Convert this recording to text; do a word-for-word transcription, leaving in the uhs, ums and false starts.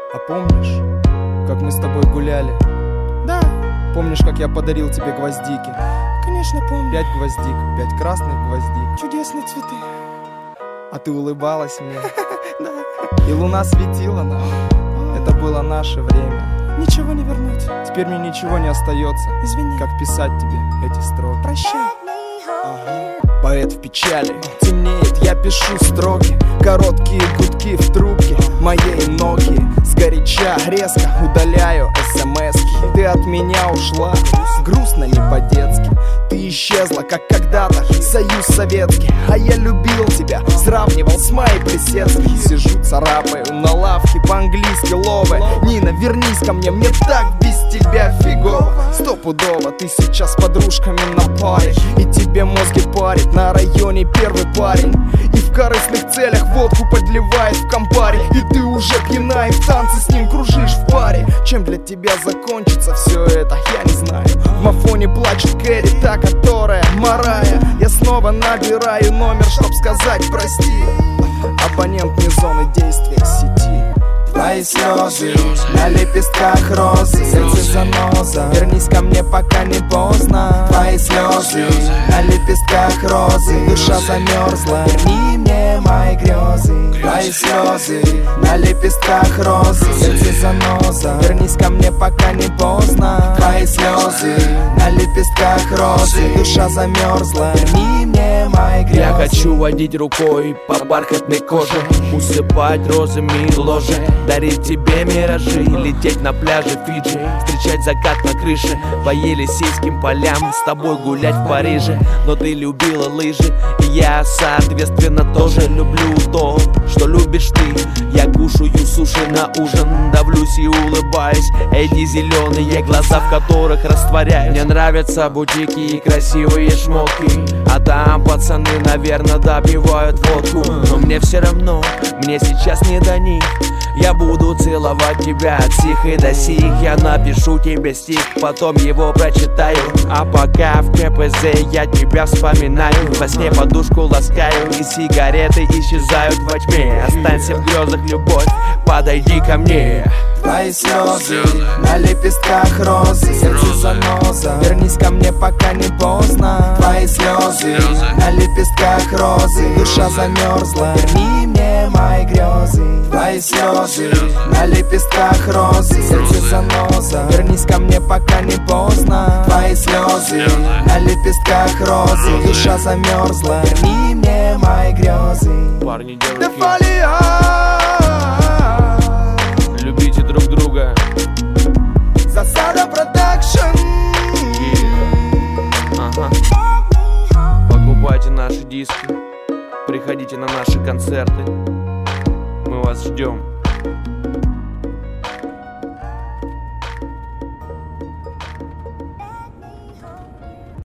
А помнишь, как мы с тобой гуляли? Да. Помнишь, как я подарил тебе гвоздики? Конечно помню. Пять гвоздик, пять красных гвоздик. Чудесные цветы. А ты улыбалась мне. Да. И луна светила нам. Это было наше время. Ничего не вернуть. Теперь мне ничего не остается, Извини. как писать тебе эти строки. Прощай. Ага. Поэт в печали, темнеет, я пишу строки. Короткие гудки в трубке, моей ноги сгоряча резко удаляю смски. Ты от меня ушла, грустно не по-детски. Ты исчезла, как когда-то Союз Советский. А я любил тебя, сравнивал с Майей Плесецкой. Сижу, царапаю на лавке по-английски ловы. Нина, вернись ко мне, мне так без тебя фигово. Стопудово, ты сейчас с подружками на паре, и тебе мозги парит на районе первый парень. И в корыстных целях водку подливает в компаре. И ты уже пьяна и в танце с ним кружишь в паре. Чем для тебя закончится все это, я не знаю. В мафоне плачет Кэрри, та, которая Марая. Я снова набираю номер, чтоб сказать прости. Абонент не зоны действия сети. Твои слезы на лепестках розы, сердце заноза. Вернись ко мне, пока не поздно. Твои слезы на лепестках розы, душа замерзла. Верни мне мои грезы. Твои слезы на лепестках розы, сердце заноза. Вернись ко мне, пока не поздно. Твои слезы на лепестках розы, душа замерзла. Верни мне мои грезы. Я хочу водить рукой по бархатной коже, усыпать розами ложе, дарить тебе миражи, лететь на пляже Фиджи, встречать закат на крыше по Елисейским полям, с тобой гулять в Париже. Но ты любила лыжи, и я, соответственно, тоже люблю то, что любишь ты. Я кушаю суши на ужин, давлюсь и улыбаюсь. Эти зеленые глаза, в которых растворяюсь. Мне нравятся бутики и красивые шмотки, а там пацаны, наверное, допивают водку. Но мне все равно, мне сейчас не до них. Я буду целовать тебя от сих и до сих. Я напишу тебе стих, потом его прочитаю. А пока в КПЗ я тебя вспоминаю, во сне подушку ласкаю, и сигареты исчезают во тьме. Останься в грезах, любовь, подойди ко мне. Твои слезы на лепестках розы, сердце заноза. Вернись ко мне, пока не поздно. Твои слезы на лепестках розы, душа замерзла. Верни мне мои грезы. Твои слезы на лепестках розы, сердце заноза. Вернись ко мне, пока не поздно. Твои слезы на лепестках розы, душа замерзла. Верни мне мои грезы. Парни, девушки, любите друг друга. Засада продакшн. Ага. Покупайте наши диски, приходите на наши концерты. Мы вас ждем.